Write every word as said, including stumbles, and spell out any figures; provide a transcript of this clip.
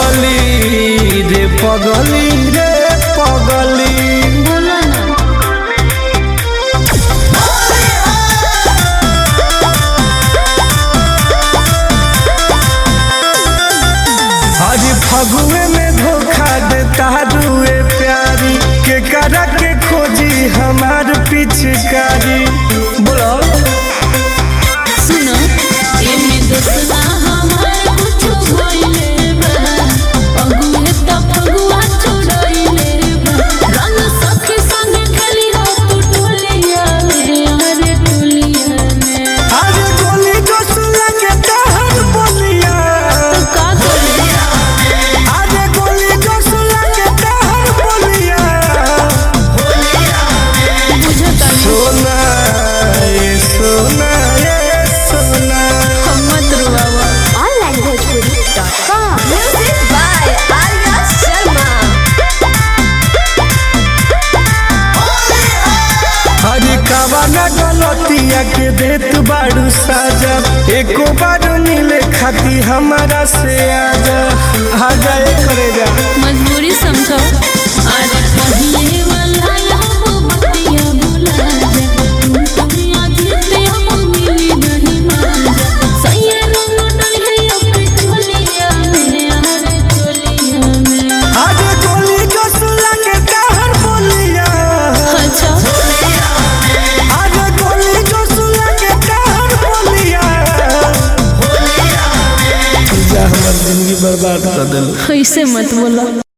पगली रे पगली रे पगली बोला ना आज फगुए में धोखा देता रुए प्यारी के करा के खोजी हमार पिचकारी बोलो सुनो एमे दोसरा हमार कुछो भइले बा अगुए त फगुआ छोड़इले बा रंग सखी संग खेली हो तू टोलिया रे अरे टोलिया में आज गोली जो सुला के तहर बोलिया तो का करिया आज गोली जो सुला के तहर बोलिया बुझता सोना ये सोना ये सोना हम मत रुआवा online bhojpuri dot com Music by Arya Sharma हरी कावाना गलतिया के देत बाड़ू साजा एको बार मिले खाती हमारा से आजा आजा ए करे जा मजबूरी समझो अरे पहिले वाला हम बतिया भुला जा तुम दुनिया जीते हम मिली नहीं मांजा सैया रंग डले अपने टोलिया में अरे टोलिया में आज गोली जो सुला के तहर बोलिया अच्छा आज गोली जो सुला के तहर बोलिया जा हमर जिंदगी बर्बाद कर देल ऐसे मत बोला।